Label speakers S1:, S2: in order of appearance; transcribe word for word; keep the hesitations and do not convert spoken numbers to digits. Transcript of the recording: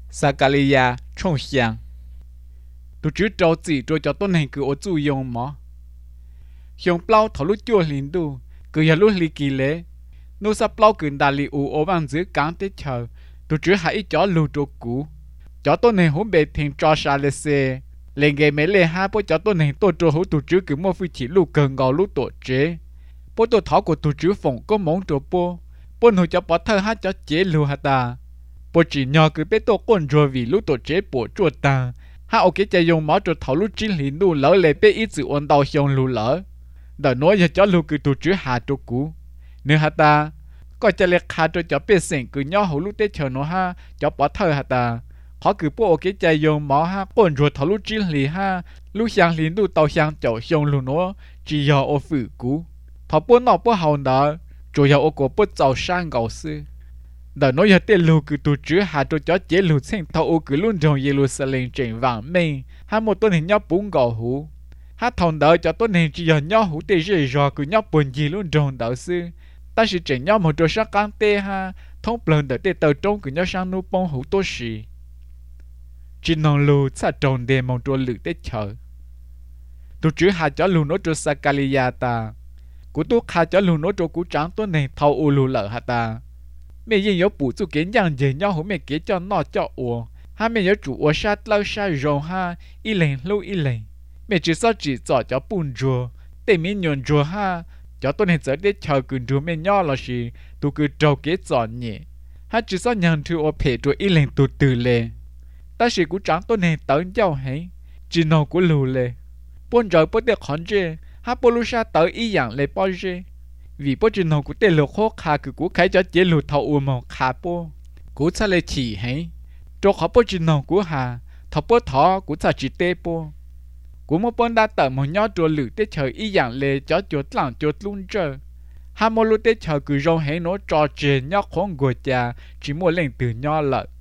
S1: Sakalia trông xiang tu chữ trâu chỉ rồi cho tôn hình cứ ô chu yong mỏ hiong plau thảo lúc chua liền tu cứ giờ lúc li kỳ lệ nô sa plau cứ đà li u ô vang dưới cán tết chờ tu chữ hãy chó lưu trâu cũ chó tôn hình hỗn bề thiên cho sa lê xe lên nghề mấy lê ha bố chó tôn hình tô trâu hữu tu chữ cứ mua phi chỉ lưu cần ngò lưu tổ chế bố tô thảo của tu chữ phòng có món trâu bố bố hồi cho bỏ thơ ha cho chế lưu ha ta bố chỉ nhỏ cứ biết tô quân rồi vì lưu tổ chế bố chua ta ha ok chạy dùng máu cho thảo lúc chín liền nu lỡ lệ bé ít sự ôn đau hiong lù lỡ đợi nói giờ cho lù cứ tụ chữ hà cho cũ nếu hà ta coi chạy lệ hà cho cho bé sỉnh cứ nhỏ hậu lúc tết chờ nó ha cho bỏ thơ hà ta họ cứ bố ok chạy dùng máu ha quân rồi thảo lúc chín liền ha lúc sang liền nu tàu sang chậu hiong lù nó chỉ giờ ô phụ cũ thảo bố nọ bố hậu đó rồi giờ ô cổ bố giàu sang gạo sư đợi nói giờ tên lù cứ tụ chữ hà cho cho chế lù xem thầu ô cứ luôn trong Jerusalem trên vàng mây ha một tuần hình nhau bốn gạo hũ ha thòng đợi cho tuần hình chỉ giờ nhau hũ tê rơi rò cứ nhau buồn gì luôn trong đạo sư ta chỉ trên nhau một trò sắc căng tê ha thông lần đợi tê tàu trông cứ nhau sang nu bông hũ tốt xì chỉ nòng lù xa tròn đè một trò lự tê chờ tụ chữ hà cho lù nó trò Sakalia ta của tôi hà cho lù nó trò cú trắng tuần hình thầu ô lù lợ hà ta mẹ yên nhớ bù chú kiến dạng gì nhau hổ mẹ kế cho nó cho ủa ha mẹ nhớ chủ ủa sát lâu sát rồi ha y lệnh lâu y lệnh mẹ chỉ sao chỉ cho cho bùn rùa để mẹ nhon rùa ha cho tôi nên giờ để chờ cứ rùa mẹ nhỏ là gì tôi cứ trâu kế cho nhẹ ha chỉ sao nhận thứ ủa phê rồi y lệnh tôi từ lệ ta chỉ cũng chẳng tôi nên tới nhau hay chỉ nó cũng lù lệ bùn rồi bớt được khẩn chế ha bù lu sát tới y dạng lệ bao chế vì bố chuyện nào cũng tên lục khó khá cứ cũng khai cho chế lục thầu ùa màu khá bố cũng sẽ lấy chỉ hay cho khó bố chuyện nào cũng hà thầu bố thọ cũng sẽ chỉ tê bố cũng một bọn đã tờ một nhỏ trò lử tê chờ ý dạng lệ cho chuột lặng chuột luôn trơ hai mô lưu tê chờ cứ rong hay nó trò chê nhỏ khốn gùa chà chỉ mua lên từ nhỏ lợi